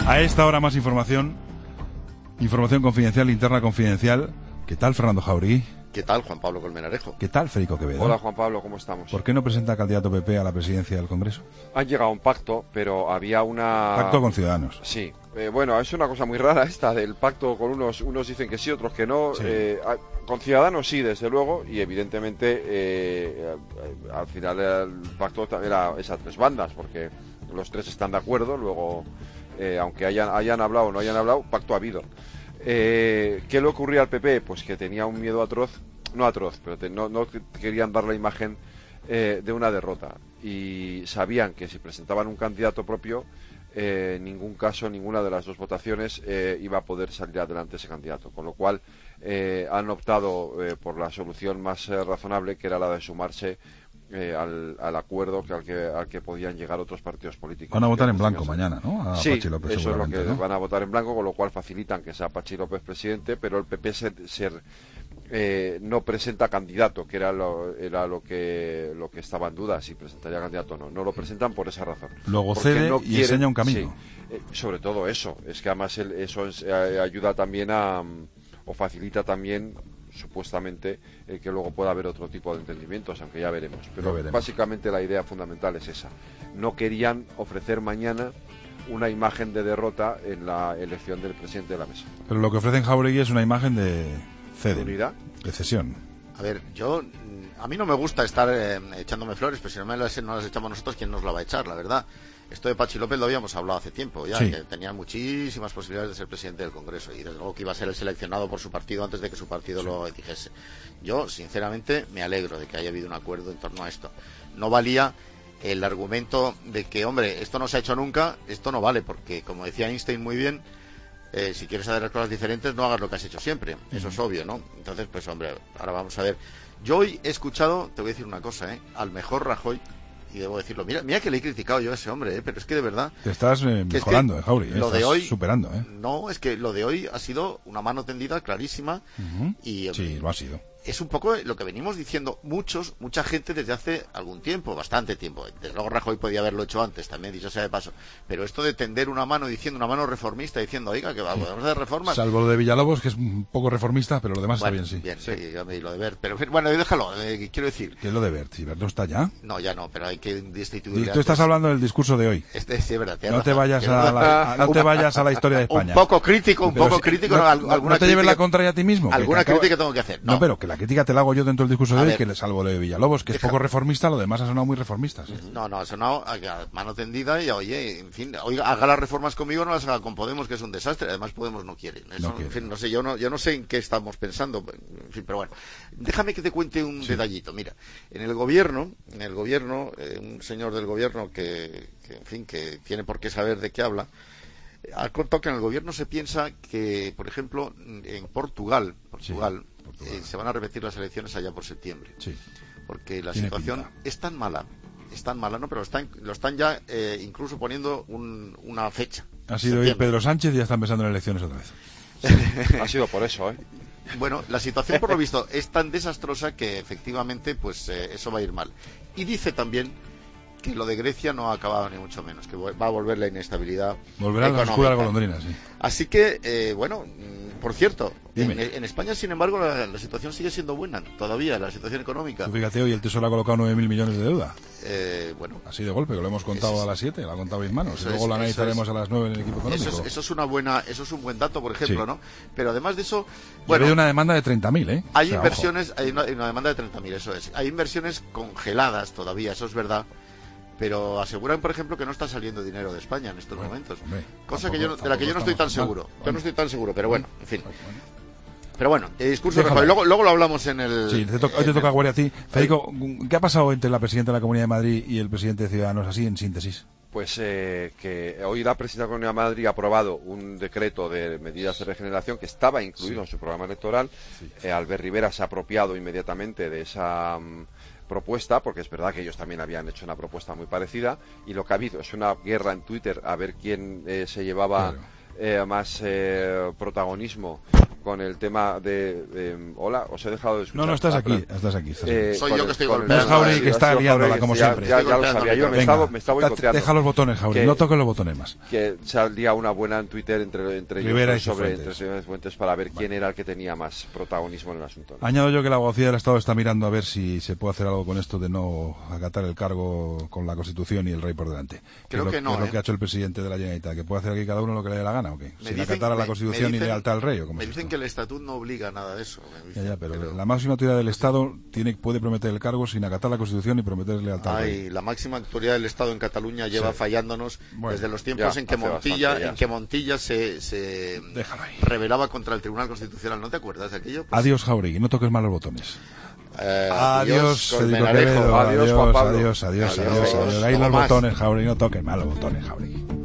A esta hora más información confidencial, interna confidencial. ¿Qué tal, Fernando Jauregui? ¿Qué tal, Juan Pablo Colmenarejo? ¿Qué tal, Federico Quevedo? Hola, Juan Pablo, ¿cómo estamos? ¿Por qué no presenta candidato PP a la presidencia del Congreso? Han llegado a un pacto, pero había una... Pacto con Ciudadanos. Sí. Bueno, es una cosa muy rara esta del pacto con unos dicen que sí, otros que no. Sí. Con Ciudadanos sí, desde luego, y evidentemente al final el pacto era esas tres bandas, porque los tres están de acuerdo, luego, aunque hayan hablado o no hayan hablado, pacto ha habido. ¿Qué le ocurría al PP? Pues que tenía un miedo pero no querían dar la imagen de una derrota, y sabían que si presentaban un candidato propio, en ningún caso, ninguna de las dos votaciones iba a poder salir adelante ese candidato, con lo cual han optado por la solución más razonable, que era la de sumarse al acuerdo al que podían llegar otros partidos políticos. Van a votar en blanco mañana, ¿no? Sí, Pachi López, eso es lo que ¿no? van a votar en blanco, con lo cual facilitan que sea Pachi López presidente, pero el PP no presenta candidato, que era lo que estaba en duda, si presentaría candidato o no. No lo presentan por esa razón. Luego cede no y enseña un camino. Sí, sobre todo eso. Es que además eso ayuda también o facilita también, supuestamente, que luego pueda haber otro tipo de entendimientos, aunque ya veremos. Pero básicamente la idea fundamental es esa. No querían ofrecer mañana una imagen de derrota en la elección del presidente de la mesa. Pero lo que ofrecen Jauregui es una imagen de unidad, de cesión. A ver, a mí no me gusta estar echándome flores, pero si no las echamos nosotros, ¿quién nos la va a echar, la verdad? Esto de Pachi López lo habíamos hablado hace tiempo ya, sí, que tenía muchísimas posibilidades de ser presidente del Congreso, y desde luego que iba a ser el seleccionado por su partido antes de que su partido lo dijese. Yo, sinceramente, me alegro de que haya habido un acuerdo en torno a esto. No valía el argumento de que, hombre, esto no se ha hecho nunca, esto no vale, porque, como decía Einstein muy bien, si quieres hacer las cosas diferentes, no hagas lo que has hecho siempre. Eso es obvio, ¿no? Entonces, pues hombre, ahora vamos a ver. Yo hoy he escuchado, te voy a decir una cosa, al mejor Rajoy, y debo decirlo, mira que le he criticado yo a ese hombre, pero es que de verdad... Te estás mejorando, Jauregui, lo de hoy, superando, No, es que lo de hoy ha sido una mano tendida clarísima, y... Sí, lo ha sido. Es un poco lo que venimos diciendo mucha gente desde hace algún tiempo, bastante tiempo. Desde luego Rajoy podía haberlo hecho antes, también, dicho sea de paso. Pero esto de tender una mano una mano reformista, diciendo, oiga, que vamos a hacer reformas. Salvo lo de Villalobos, que es un poco reformista, pero lo demás bueno, está bien, sí. Bien, sí, y lo de Wert. Pero bueno, déjalo, quiero decir. ¿Qué es lo de Wert? ¿Si Wert no está ya? No, ya no, pero hay que destituirle. Tú estás hablando del discurso de hoy. Sí, es verdad. No te vayas a la historia de España. Un poco crítico, no te lleves la contraria a ti mismo. Alguna crítica tengo que hacer. No, pero que la crítica te la hago yo dentro del discurso de hoy, que salvo lo de Villalobos, que es poco reformista, lo demás ha sonado muy reformista. ¿Sí? No, ha sonado a mano tendida y oye, en fin, haga las reformas conmigo, no las haga con Podemos, que es un desastre. Además Podemos no quiere. Eso, en fin, no sé, yo no sé en qué estamos pensando, en fin, pero bueno. Déjame que te cuente un detallito. Mira, en el gobierno, un señor del gobierno que en fin, que tiene por qué saber de qué habla, ha contado que en el gobierno se piensa que, por ejemplo, en Portugal se van a repetir las elecciones allá por septiembre, porque la situación es tan mala, no, pero lo están ya incluso poniendo una fecha. Ha sido ir Pedro Sánchez y ya están pensando en elecciones otra vez. Sí, ha sido por eso, Bueno, la situación por lo visto es tan desastrosa que efectivamente pues eso va a ir mal. Y dice también que lo de Grecia no ha acabado ni mucho menos, que va a volver la inestabilidad volverá a la oscura golondrina, sí. Así que, por cierto, en España, sin embargo, la situación sigue siendo buena todavía, la situación económica. Tú fíjate, hoy el Tesoro ha colocado 9.000 millones de deuda. Así de golpe, que lo hemos contado a las 7, lo ha contado Bismanos. Luego lo analizaremos a las 9 en el equipo económico. Eso es un buen dato, por ejemplo, ¿no? Pero además de eso... Bueno, hay una demanda de 30.000, Hay inversiones, hay una demanda de 30.000, eso es. Hay inversiones congeladas todavía, eso es verdad. Pero aseguran, por ejemplo, que no está saliendo dinero de España en estos momentos. Cosa de la que yo no estoy tan seguro. Yo no estoy tan seguro, pero bueno, en fin. Pero bueno, el discurso de Rajoy, luego lo hablamos en el... Sí, hoy te toca guardia a ti. Federico, ¿qué ha pasado entre la presidenta de la Comunidad de Madrid y el presidente de Ciudadanos, así en síntesis? Pues que hoy la presidenta de la Comunidad de Madrid ha aprobado un decreto de medidas de regeneración que estaba incluido en su programa electoral. Albert Rivera se ha apropiado inmediatamente de esa... propuesta, porque es verdad que ellos también habían hecho una propuesta muy parecida, y lo que ha habido es una guerra en Twitter a ver quién se llevaba más protagonismo con el tema de hola, os he dejado de escuchar. No, estás aquí. Soy yo que estoy golpeando. Es Jauregui que está liándola, como siempre. Ya lo sabía yo, me estaba boicoteando. Deja los botones, Jauregui, no toques los botones más. Que salía una buena en Twitter entre Rivera ellos y sobre Fuentes para ver quién era el que tenía más protagonismo en el asunto, ¿no? Añado yo que la abogacía del Estado está mirando a ver si se puede hacer algo con esto de no acatar el cargo con la Constitución y el rey por delante. Creo que no. Es lo que ha hecho el presidente de la Generalitat, que puede hacer aquí cada uno lo que le dé la gana, ¿o qué? Sin acatar a la Constitución y lealtad al rey, ¿o cómo? Me dicen que el Estatuto no obliga a nada de eso. Pero la máxima autoridad del Estado puede prometer el cargo sin acatar la Constitución y prometer lealtad al rey. La máxima autoridad del Estado en Cataluña lleva fallándonos desde los tiempos en que Montilla se rebelaba contra el Tribunal Constitucional. ¿No te acuerdas de aquello? Pues... Adiós, Jauregui, no toques mal los botones. Adiós, Federico Quevedo, adiós, Juan Pablo. Adiós. Ahí los botones, Jauregui, no toques mal los botones, Jauregui.